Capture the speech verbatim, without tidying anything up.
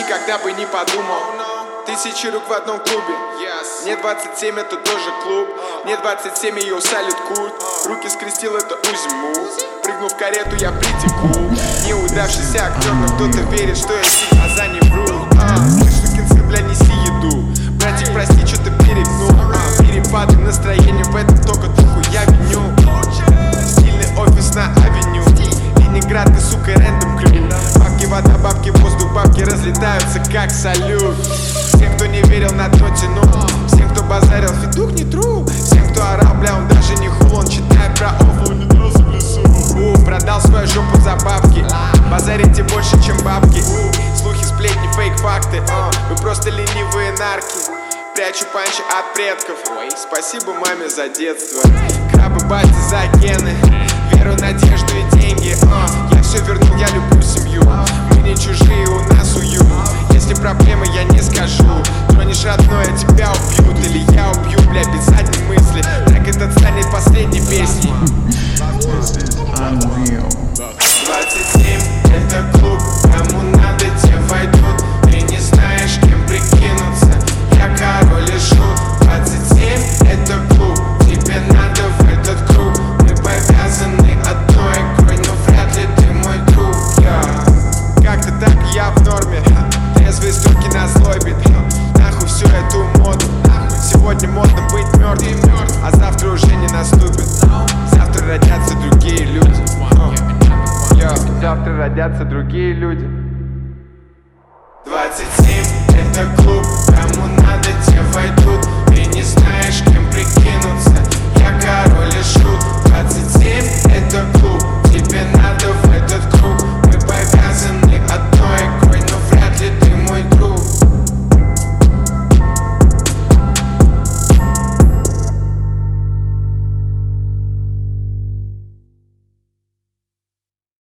никогда бы не подумал. Тысячи рук в одном клубе. Мне двадцать семь, это тоже клуб. Мне двадцать семь, ее салют культ. Руки скрестил, это узиму. Прыгну в карету, я притеку. Неудавшийся актер, но кто-то верит, что я сик, а за не вру. а, Слышь, сукин, бля, неси еду. Братик, прости, что-то перегнул. а, Перепады настроения, в этом только туху я виню. Стильный офис на авеню. Ленинград и, сука, рэндом клюв. Бабки, вода, бабки, воздух, бабки разлетаются как салют. Всем, кто не верил, на дно тянул. Всем, кто базарил, фидух не тру. Всем, кто орал, бля, он даже не хул. Он читает про офлу, не дрался в лесу. У, продал свою жопу за бабки. Базарите больше, чем бабки. Слухи, сплетни, фейк, факты. uh, Вы просто ленивые нарки. Прячу панчи от предков. Спасибо маме за детство. Крабы, батя за гены. Веру, надежду и деньги. uh, Я все вернул, я люблю семью. Мы не чужие, у нас уют. Если проблемы, я не скажу. Тронешь родное, тебя убьют. Или я убью, бля, без задней мысли. Так этот станет последней песней. Двадцать семь, это клуб. Кому надо, те войдут. Ты не знаешь, кем прикинуться. Я король и шут. Двадцать семь, это клуб. Тебе надо в этот круг. Мы повязаны одной игрой, но вряд ли ты мой друг. yeah. Как-то так я в норме. Трезвые струки нас злобит. Нахуй всю эту моду. Сегодня модно быть мертвым, а завтра уже не наступит. Завтра родятся другие люди. yeah. Завтра родятся другие люди. Двадцать семь, это клуб. Кому надо, те войдут.